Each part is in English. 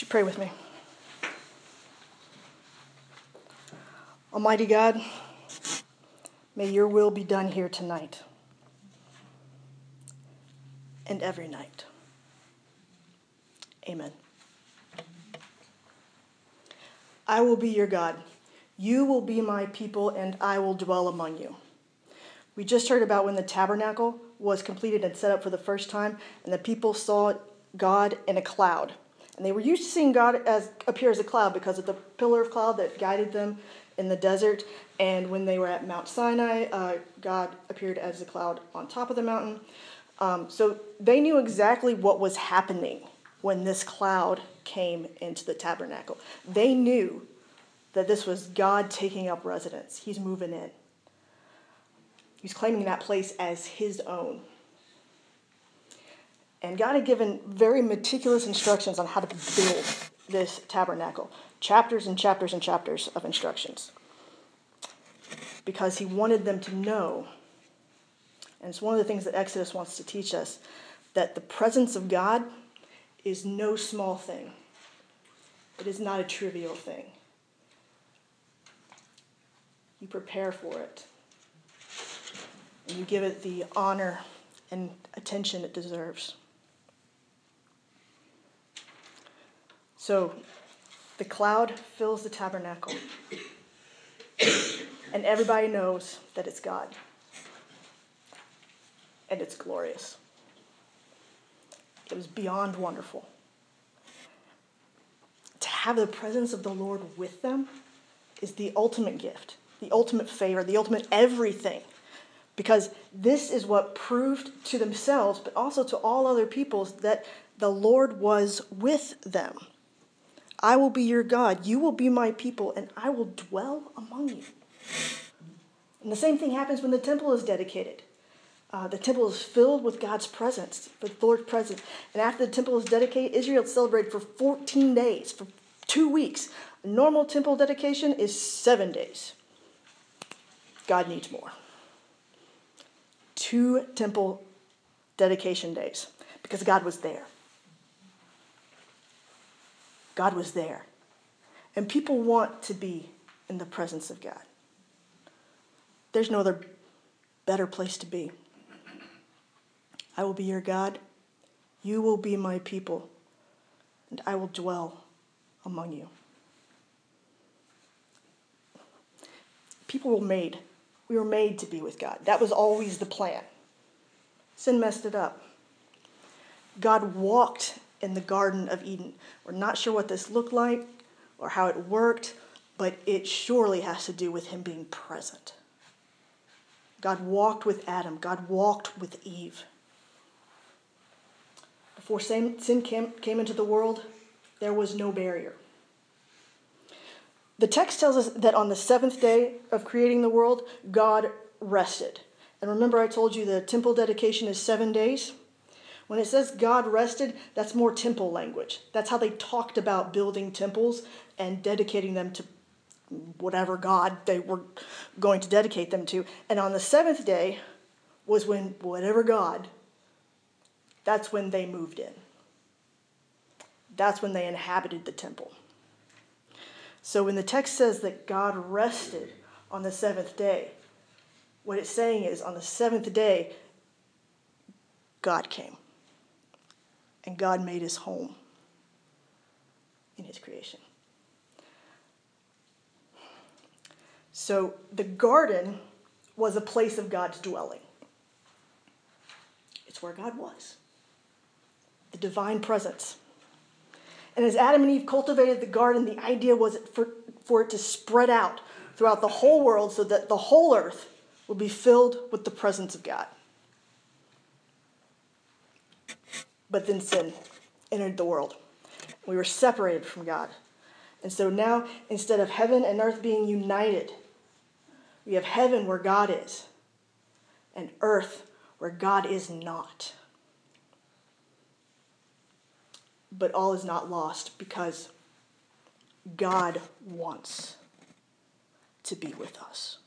you pray with me? Almighty God, may your will be done here tonight and every night. Amen. I will be your God. You will be my people, and I will dwell among you. We just heard about when the tabernacle was completed and set up for the first time, and the people saw God in a cloud. And they were used to seeing God appear as a cloud because of the pillar of cloud that guided them in the desert. And when they were at Mount Sinai, God appeared as a cloud on top of the mountain. So they knew exactly what was happening when this cloud came into the tabernacle. They knew that this was God taking up residence. He's moving in. He's claiming that place as his own. And God had given very meticulous instructions on how to build this tabernacle. Chapters and chapters and chapters of instructions. Because he wanted them to know, and it's one of the things that Exodus wants to teach us, that the presence of God is no small thing. It is not a trivial thing. You prepare for it. And you give it the honor and attention it deserves. So, the cloud fills the tabernacle. And everybody knows that it's God. And it's glorious. It was beyond wonderful. To have the presence of the Lord with them is the ultimate gift, the ultimate favor, the ultimate everything. Because this is what proved to themselves, but also to all other peoples, that the Lord was with them. I will be your God, you will be my people, and I will dwell among you. And the same thing happens when the temple is dedicated. The temple is filled with God's presence, with the Lord's presence. And after the temple is dedicated, Israel celebrated for 14 days, for 2 weeks. A normal temple dedication is 7 days. God needs more. 2 temple dedication days, because God was there. God was there. And people want to be in the presence of God. There's no other better place to be. I will be your God. You will be my people. And I will dwell among you. People were made. We were made to be with God. That was always the plan. Sin messed it up. God walked in the Garden of Eden. We're not sure what this looked like or how it worked, but it surely has to do with him being present. God walked with Adam. God walked with Eve. Before sin came into the world, there was no barrier. The text tells us that on the 7th day of creating the world, God rested. And remember I told you the temple dedication is 7 days? When it says God rested, that's more temple language. That's how they talked about building temples and dedicating them to whatever God they were going to dedicate them to. And on the 7th day was when whatever God, that's when they moved in. That's when they inhabited the temple. So when the text says that God rested on the 7th day, what it's saying is on the 7th day, God came. And God made his home in his creation. So the garden was a place of God's dwelling. It's where God was. The divine presence. And as Adam and Eve cultivated the garden, the idea was for it to spread out throughout the whole world so that the whole earth would be filled with the presence of God. But then sin entered the world. We were separated from God. And so now, instead of heaven and earth being united, we have heaven where God is, and earth where God is not. But all is not lost because God wants to be with us.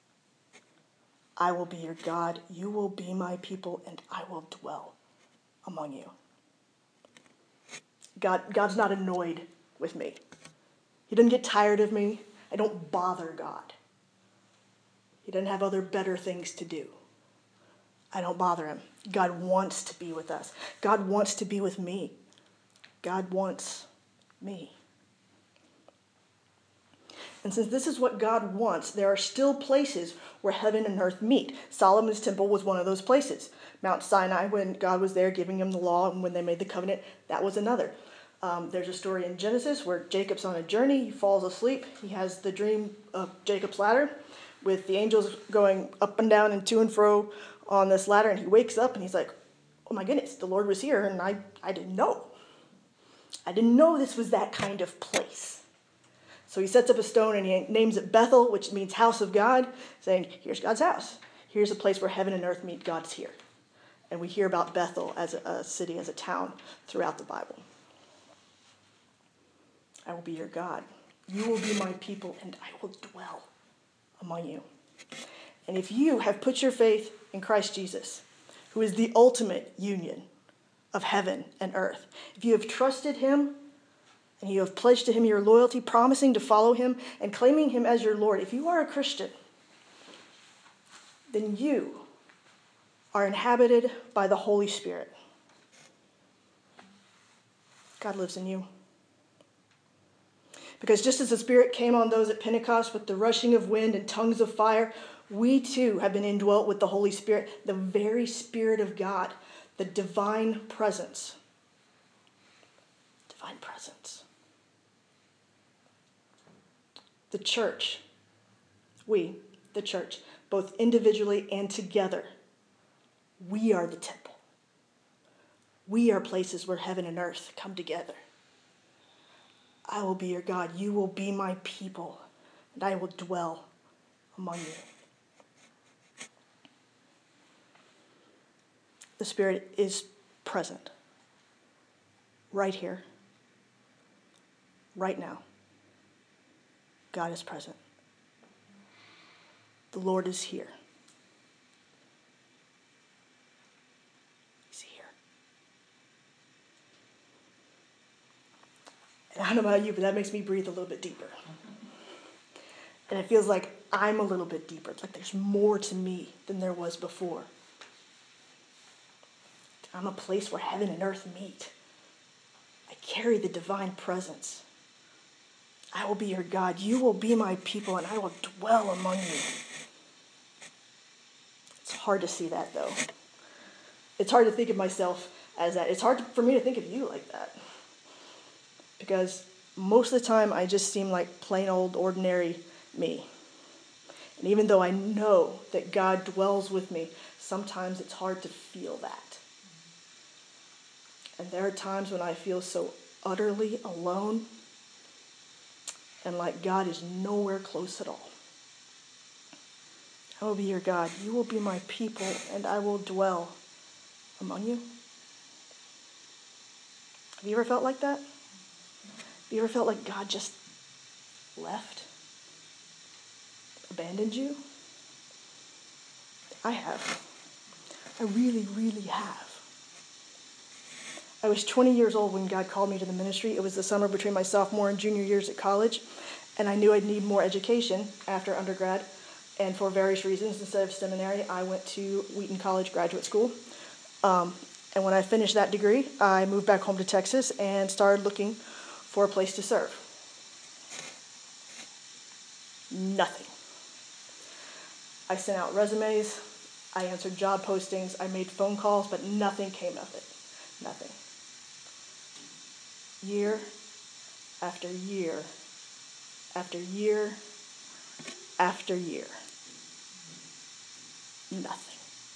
I will be your God, you will be my people, and I will dwell among you. God's not annoyed with me. He doesn't get tired of me. I don't bother God. He doesn't have other better things to do. I don't bother him. God wants to be with us. God wants to be with me. God wants me. And since this is what God wants, there are still places where heaven and earth meet. Solomon's temple was one of those places. Mount Sinai, when God was there giving him the law, and when they made the covenant, that was another. There's a story in Genesis where Jacob's on a journey. He falls asleep. He has the dream of Jacob's ladder with the angels going up and down and to and fro on this ladder. And he wakes up and he's like, oh my goodness, the Lord was here and I didn't know. I didn't know this was that kind of place. So he sets up a stone and he names it Bethel, which means house of God, saying, here's God's house. Here's a place where heaven and earth meet. God's here. And we hear about Bethel as a city, as a town throughout the Bible. I will be your God. You will be my people, and I will dwell among you. And if you have put your faith in Christ Jesus, who is the ultimate union of heaven and earth, if you have trusted him and you have pledged to him your loyalty, promising to follow him and claiming him as your Lord, if you are a Christian, then you are inhabited by the Holy Spirit. God lives in you. Because just as the Spirit came on those at Pentecost with the rushing of wind and tongues of fire, we too have been indwelt with the Holy Spirit, the very Spirit of God, the divine presence. Divine presence. The church, the church, both individually and together, we are the temple. We are places where heaven and earth come together. I will be your God. You will be my people, and I will dwell among you. The Spirit is present. Right here. Right now. God is present. The Lord is here. He's here. And I don't know about you, but that makes me breathe a little bit deeper. And it feels like I'm a little bit deeper. It's like there's more to me than there was before. I'm a place where heaven and earth meet. I carry the divine presence. I will be your God. You will be my people, and I will dwell among you. It's hard to see that, though. It's hard to think of myself as that. It's hard for me to think of you like that. Because most of the time, I just seem like plain old, ordinary me. And even though I know that God dwells with me, sometimes it's hard to feel that. And there are times when I feel so utterly alone and like God is nowhere close at all. I will be your God. You will be my people, and I will dwell among you. Have you ever felt like that? Have you ever felt like God just left? Abandoned you? I have. I really, really have. I was 20 years old when God called me to the ministry. It was the summer between my sophomore and junior years at college, and I knew I'd need more education after undergrad. And for various reasons, instead of seminary, I went to Wheaton College Graduate School. And when I finished that degree, I moved back home to Texas and started looking for a place to serve. Nothing. I sent out resumes, I answered job postings, I made phone calls, but nothing came of it. Nothing. Year after year after year after year. Nothing.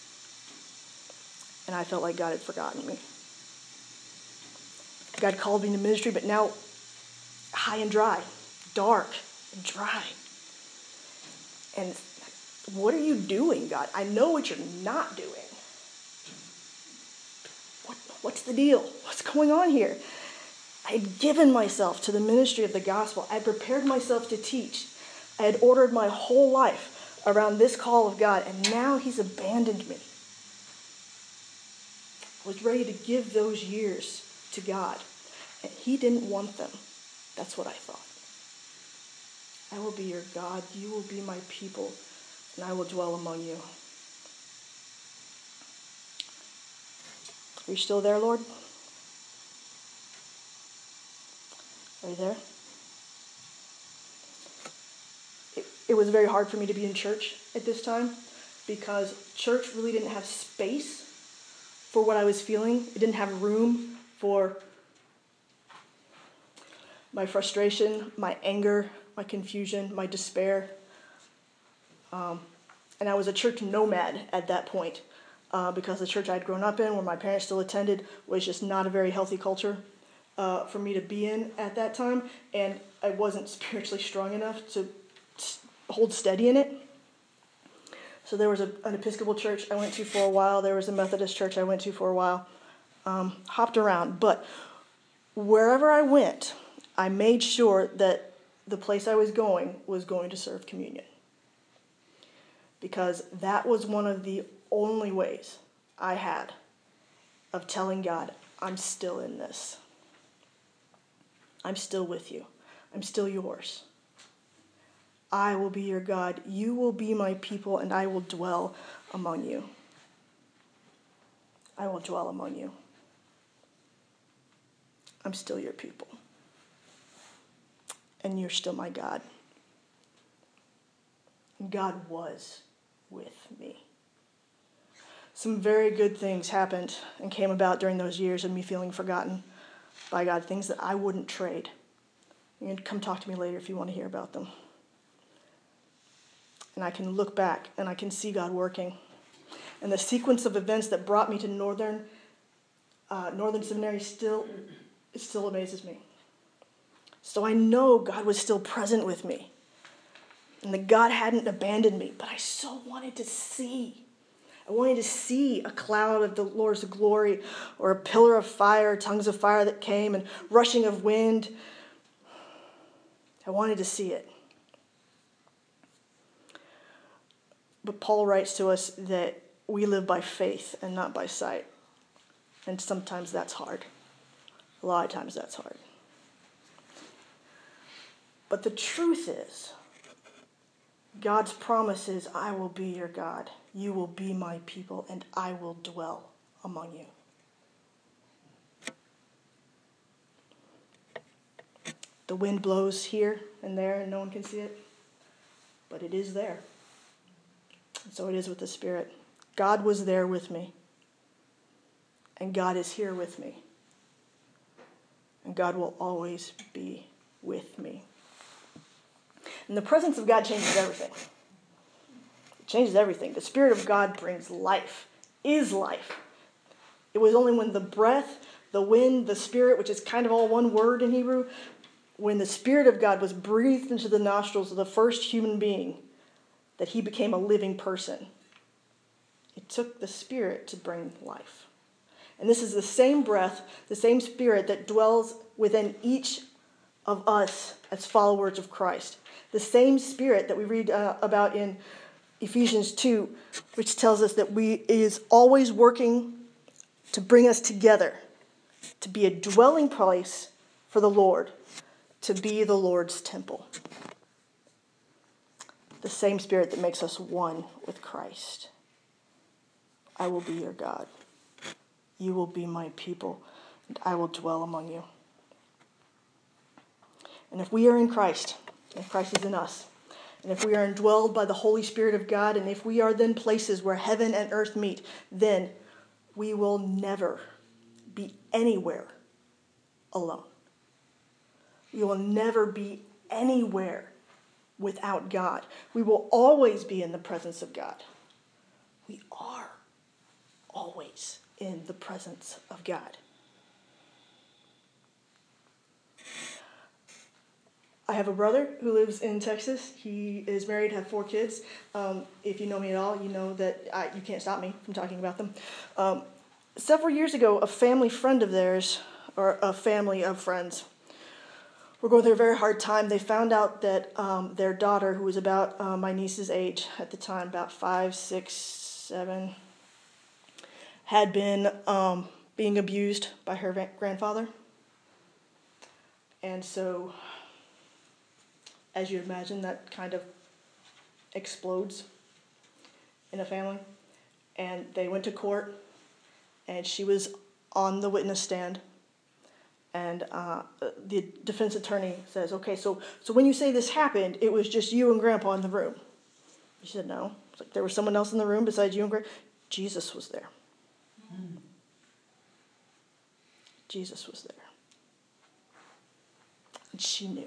And I felt like God had forgotten me. God called me to ministry, but now high and dry, dark and dry. And what are you doing, God? I know what you're not doing. What's the deal? What's going on here? I had given myself to the ministry of the gospel. I had prepared myself to teach. I had ordered my whole life around this call of God, and now he's abandoned me. I was ready to give those years to God. And he didn't want them. That's what I thought. I will be your God. You will be my people, and I will dwell among you. Are you still there, Lord? Are you there? It was very hard for me to be in church at this time because church really didn't have space for what I was feeling. It didn't have room for my frustration, my anger, my confusion, my despair. And I was a church nomad at that point because the church I'd grown up in, where my parents still attended, was just not a very healthy culture for me to be in at that time. And I wasn't spiritually strong enough to hold steady in it. So there was an Episcopal church I went to for a while. There was a Methodist church I went to for a while. Hopped around. But wherever I went, I made sure that the place I was going to serve communion. Because that was one of the only ways I had of telling God, I'm still in this. I'm still with you. I'm still yours. I will be your God. You will be my people, and I will dwell among you. I will dwell among you. I'm still your people. And you're still my God. And God was with me. Some very good things happened and came about during those years of me feeling forgotten by God, things that I wouldn't trade. You can come talk to me later if you want to hear about them. And I can look back and I can see God working. And the sequence of events that brought me to Northern Seminary still amazes me. So I know God was still present with me. And that God hadn't abandoned me. But I so wanted to see. I wanted to see a cloud of the Lord's glory, or a pillar of fire, tongues of fire that came, and rushing of wind. I wanted to see it. But Paul writes to us that we live by faith and not by sight. And sometimes that's hard. A lot of times that's hard. But the truth is, God's promise is, I will be your God. You will be my people, and I will dwell among you. The wind blows here and there, and no one can see it. But it is there. And so it is with the Spirit. God was there with me. And God is here with me. And God will always be with me. And the presence of God changes everything. It changes everything. The Spirit of God brings life, is life. It was only when the breath, the wind, the Spirit, which is kind of all one word in Hebrew, when the Spirit of God was breathed into the nostrils of the first human being, that he became a living person. It took the Spirit to bring life. And this is the same breath, the same Spirit that dwells within each of us as followers of Christ. The same Spirit that we read about in Ephesians 2, which tells us that is always working to bring us together, to be a dwelling place for the Lord, to be the Lord's temple. The same Spirit that makes us one with Christ. I will be your God. You will be my people, and I will dwell among you. And if we are in Christ, and Christ is in us, and if we are indwelled by the Holy Spirit of God, and if we are then places where heaven and earth meet, then we will never be anywhere alone. We will never be anywhere without God. We will always be in the presence of God. We are always in the presence of God. I have a brother who lives in Texas. He is married, have 4 kids. If you know me at all, you know that you can't stop me from talking about them. Several years ago, a family friend of theirs, or a family of friends, were going through a very hard time. They found out that their daughter, who was about my niece's age at the time, about 5, 6, 7, had been being abused by her grandfather. And so, as you imagine, that kind of explodes in a family. And they went to court, and she was on the witness stand. And the defense attorney says, okay, so when you say this happened, it was just you and Grandpa in the room. She said, no. It's like there was someone else in the room besides you and Grandpa. Jesus was there. Jesus was there. And she knew.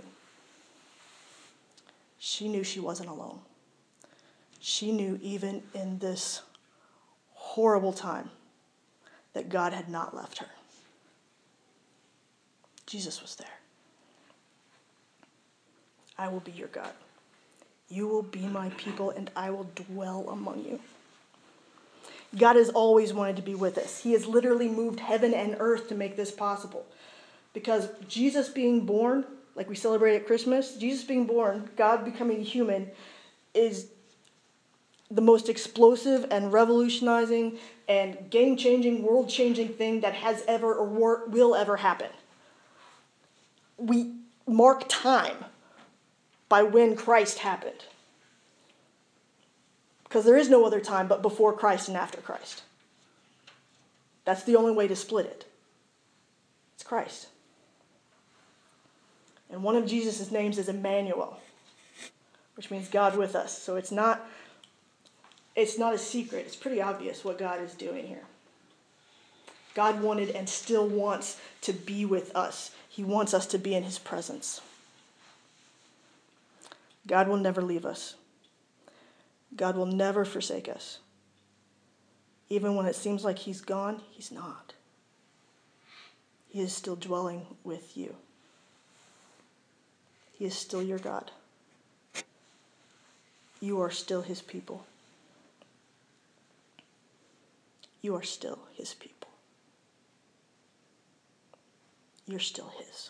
She knew she wasn't alone. She knew even in this horrible time that God had not left her. Jesus was there. I will be your God. You will be my people, and I will dwell among you. God has always wanted to be with us. He has literally moved heaven and earth to make this possible. Because Jesus being born, like we celebrate at Christmas, Jesus being born, God becoming human, is the most explosive and revolutionizing and game-changing, world-changing thing that has ever or will ever happen. We mark time by when Christ happened. Because there is no other time but before Christ and after Christ. That's the only way to split it. It's Christ. And one of Jesus' names is Emmanuel, which means God with us. So it's not a secret. It's pretty obvious what God is doing here. God wanted and still wants to be with us. He wants us to be in his presence. God will never leave us. God will never forsake us. Even when it seems like he's gone, he's not. He is still dwelling with you. He is still your God. You are still his people. You are still his people. You're still his.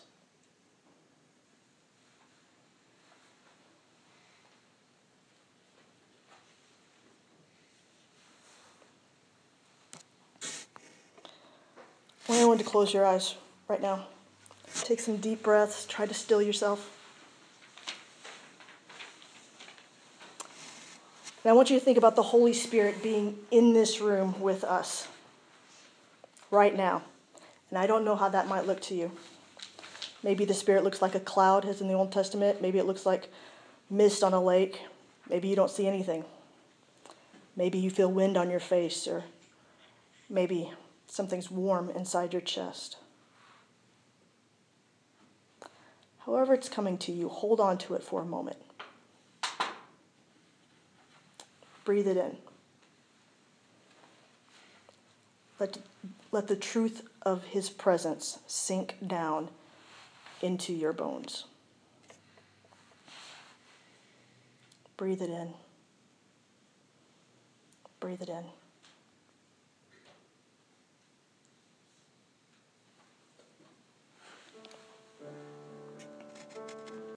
I want everyone to close your eyes right now. Take some deep breaths. Try to still yourself. And I want you to think about the Holy Spirit being in this room with us right now. And I don't know how that might look to you. Maybe the Spirit looks like a cloud, as in the Old Testament. Maybe it looks like mist on a lake. Maybe you don't see anything. Maybe you feel wind on your face, or maybe something's warm inside your chest. However it's coming to you, hold on to it for a moment. Breathe it in. Let the truth of his presence sink down into your bones. Breathe it in. Breathe it in.